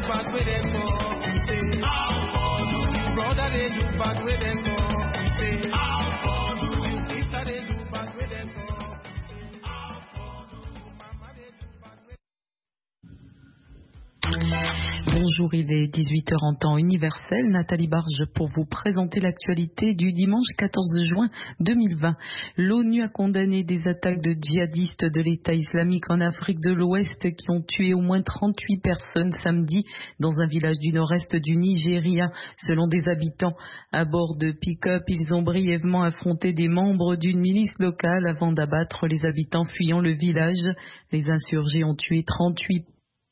bad with them so. Say, brother they do bad with them so. Say, sister they do bad with them so. Bonjour, il est 18h en temps universel. Nathalie Barge pour vous présenter l'actualité du dimanche 14 juin 2020. L'ONU a condamné des attaques de djihadistes de l'État islamique en Afrique de l'Ouest qui ont tué au moins 38 personnes samedi dans un village du nord-est du Nigeria. Selon des habitants, à bord de pick-up, ils ont brièvement affronté des membres d'une milice locale avant d'abattre les habitants fuyant le village. Les insurgés ont tué 38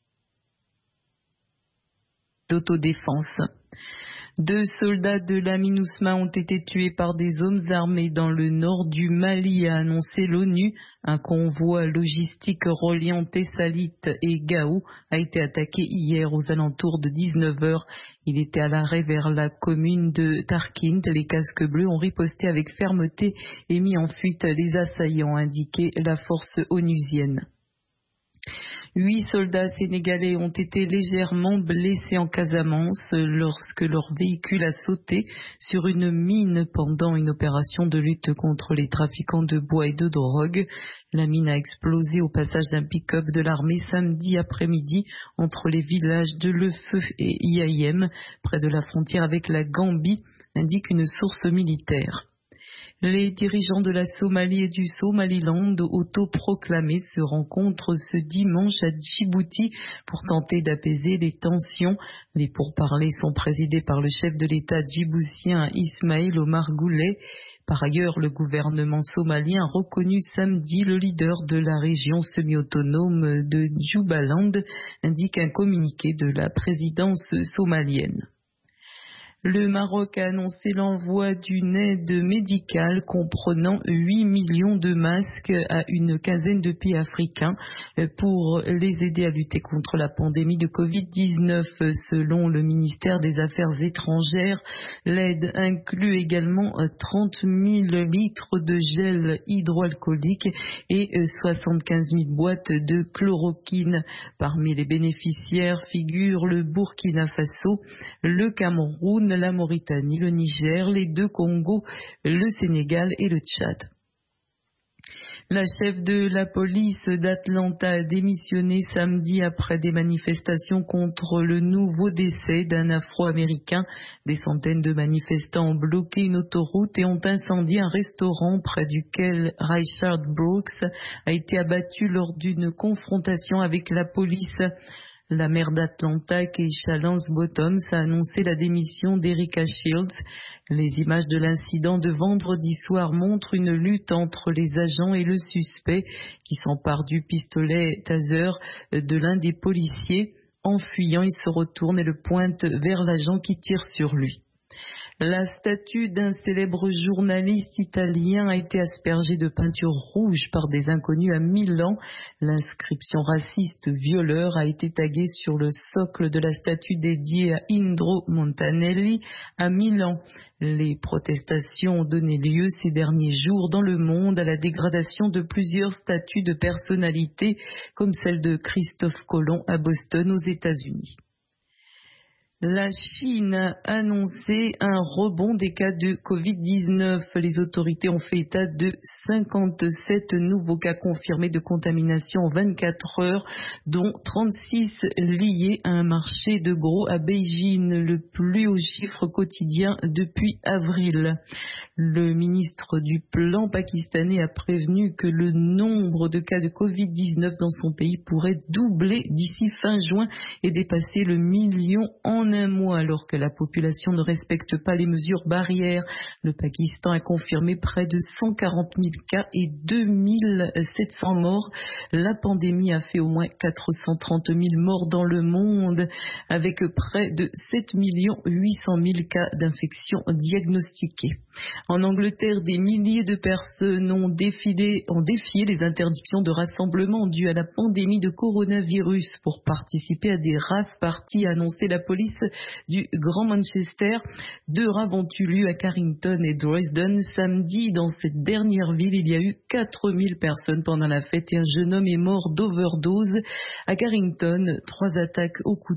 d'autodéfense. 2 soldats de la MINUSMA ont été tués par des hommes armés dans le nord du Mali, a annoncé l'ONU. Un convoi logistique reliant Tessalit et Gao a été attaqué hier aux alentours de 19h. Il était à l'arrêt vers la commune de Tarkint. Les casques bleus ont riposté avec fermeté et mis en fuite les assaillants, a indiqué la force onusienne. 8 soldats sénégalais ont été légèrement blessés en Casamance lorsque leur véhicule a sauté sur une mine pendant une opération de lutte contre les trafiquants de bois et de drogue. La mine a explosé au passage d'un pick-up de l'armée samedi après-midi entre les villages de Lefeu et Iayem, près de la frontière avec la Gambie, indique une source militaire. Les dirigeants de la Somalie et du Somaliland autoproclamés se rencontrent ce dimanche à Djibouti pour tenter d'apaiser les tensions. Les pourparlers sont présidés par le chef de l'État djiboutien Ismaël Omar Goulé. Par ailleurs, le gouvernement somalien a reconnu samedi le leader de la région semi-autonome de Jubaland, indique un communiqué de la présidence somalienne. Le Maroc a annoncé l'envoi d'une aide médicale comprenant 8 millions de masques à une quinzaine de pays africains pour les aider à lutter contre la pandémie de Covid-19. Selon le ministère des Affaires étrangères, l'aide inclut également 30 000 litres de gel hydroalcoolique et 75 000 boîtes de chloroquine. Parmi les bénéficiaires figurent le Burkina Faso, le Cameroun, la Mauritanie, le Niger, les 2 Congos, le Sénégal et le Tchad. La chef de la police d'Atlanta a démissionné samedi après des manifestations contre le nouveau décès d'un Afro-Américain. Des centaines de manifestants ont bloqué une autoroute et ont incendié un restaurant près duquel Richard Brooks a été abattu lors d'une confrontation avec la police. La maire d'Atlanta, Keisha Lance Bottoms, a annoncé la démission d'Erika Shields. Les images de l'incident de vendredi soir montrent une lutte entre les agents et le suspect qui s'empare du pistolet taser de l'un des policiers. En fuyant, il se retourne et le pointe vers l'agent qui tire sur lui. La statue d'un célèbre journaliste italien a été aspergée de peinture rouge par des inconnus à Milan. L'inscription raciste violeur a été taguée sur le socle de la statue dédiée à Indro Montanelli à Milan. Les protestations ont donné lieu ces derniers jours dans le monde à la dégradation de plusieurs statues de personnalités comme celle de Christophe Colomb à Boston aux États-Unis. La Chine a annoncé un rebond des cas de Covid-19. Les autorités ont fait état de 57 nouveaux cas confirmés de contamination en 24 heures, dont 36 liés à un marché de gros à Beijing, le plus haut chiffre quotidien depuis avril. Le ministre du Plan pakistanais a prévenu que le nombre de cas de Covid-19 dans son pays pourrait doubler d'ici fin juin et dépasser le million en un mois, alors que la population ne respecte pas les mesures barrières. Le Pakistan a confirmé près de 140 000 cas et 2700 morts. La pandémie a fait au moins 430 000 morts dans le monde, avec près de 7 800 000 cas d'infection diagnostiqués. En Angleterre, des milliers de personnes ont défié les interdictions de rassemblement dues à la pandémie de coronavirus pour participer à des rave-parties, a annoncé la police du Grand Manchester. 2 raves ont eu lieu à Carrington et Dresden samedi. Dans cette dernière ville, il y a eu 4000 personnes pendant la fête et un jeune homme est mort d'overdose. À Carrington, 3 attaques au couteau